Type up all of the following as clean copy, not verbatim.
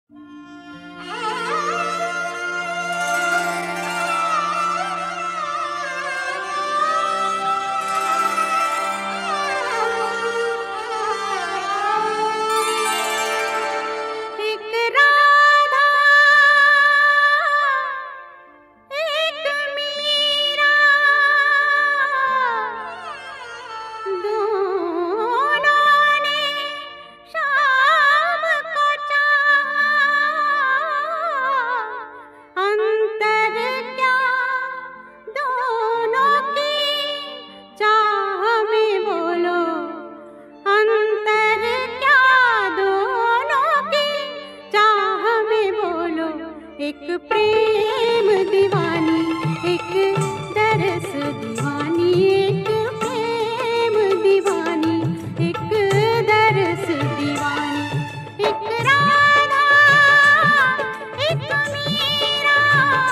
एक प्रेम दीवानी, एक दरस दीवानी, एक प्रेम दीवानी, एक दरस दीवानी, एक राधा एक मीरा,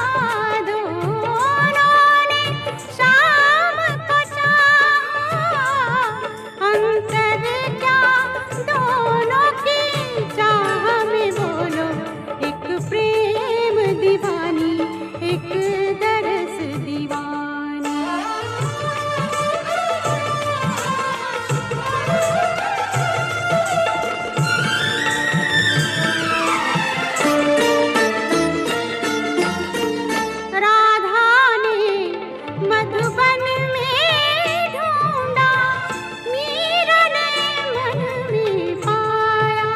दोनों ने शाम को चाहा, अंतर क्या दोनों की चाह में बोलो, एक प्रेम दीवानी, एक दरस दीवानी। राधा ने मधुबन में ढूंढा, मीरा ने मन में पाया,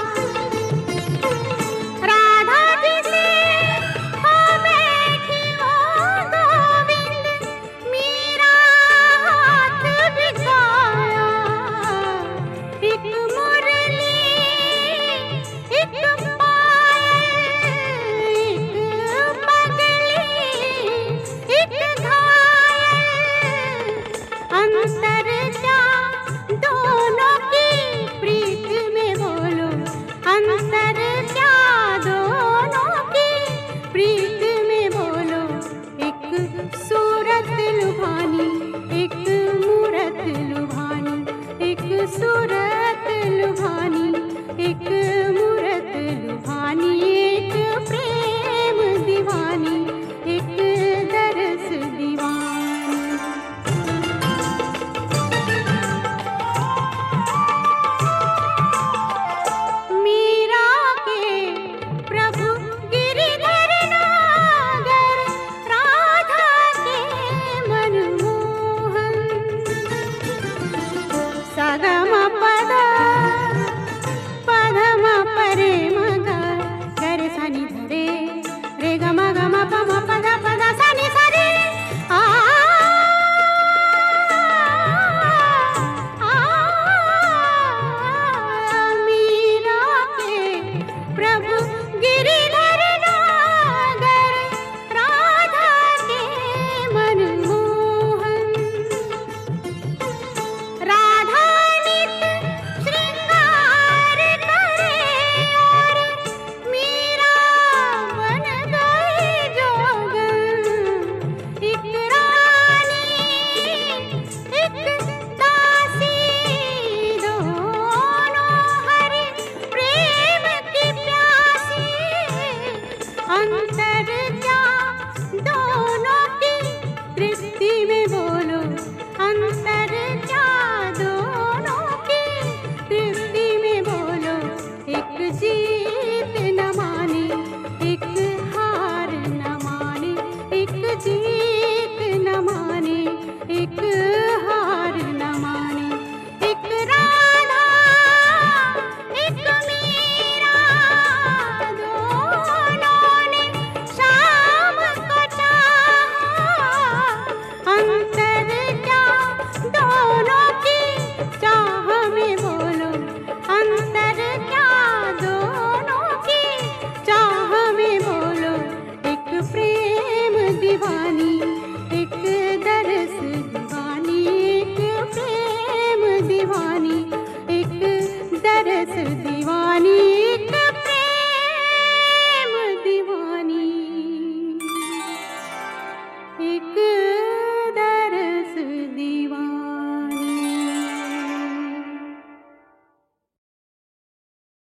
राधा जी से हो बैठी वो गोविंद, मीरा हाथ बिछाया, एक मुरली एक पायल, एक पगली एक घायल, अंतर क्या दोनों की प्रीत में बोलो, अंतर